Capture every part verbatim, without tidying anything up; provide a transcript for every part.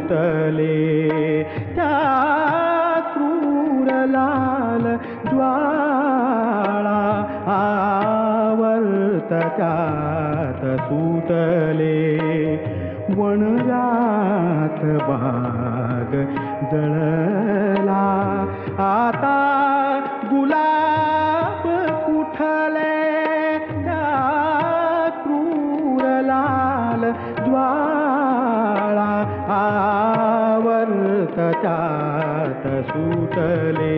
सुटले त्या क्रूर लाल ज्वाळा आवर्त त्यात सुटले वनरात बाग जळला आता गुलाब कुठले त्या क्रूर लाल ज्वाळा आवर्त त्यात सुटले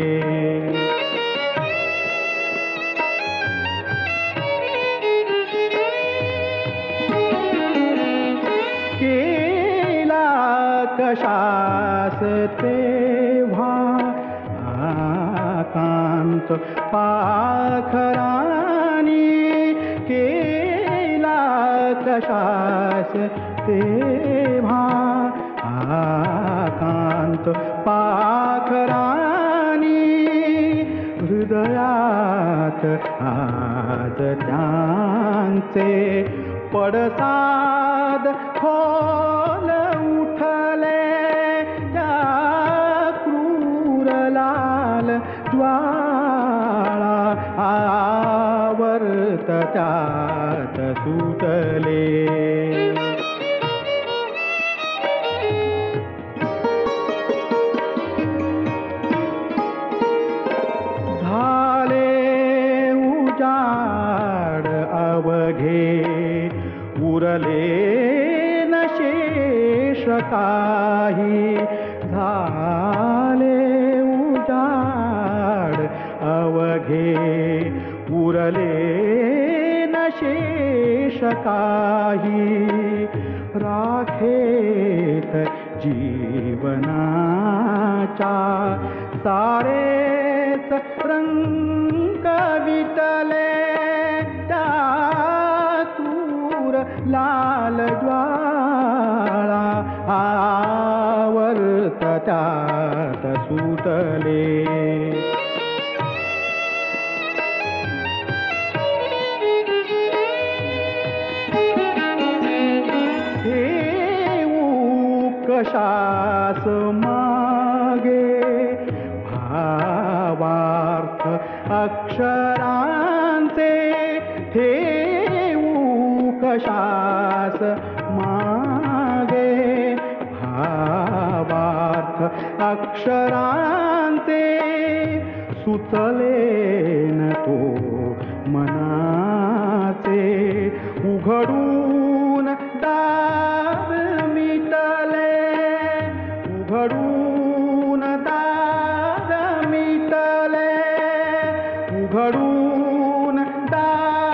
केला कशास तेव्हा आकांत पाखरानी केला कशास तेव्हा आकांत पाखरानी हृदयात आज त्यांचे पडसाद खोल उठले त्या क्रूर लाल ज्वाळा आवर्त त्यात सुटले झाले उजाड अवघे उरले न शेष काही झाले उजाड अवघे उरले न शेष काही राखेत जीवनाच्या सारेच रंग विटले त्या क्रूर लाल ज्वाळा आवर्त त्यात सुटले ठेवू कशास मागे भावार्थ अक्षरांचे ठेवू कशास मागे भावार्थ अक्षरांचे सुचले न तो मनाचे उघडून दार मिटले उघडून दार मिटले उघडून दार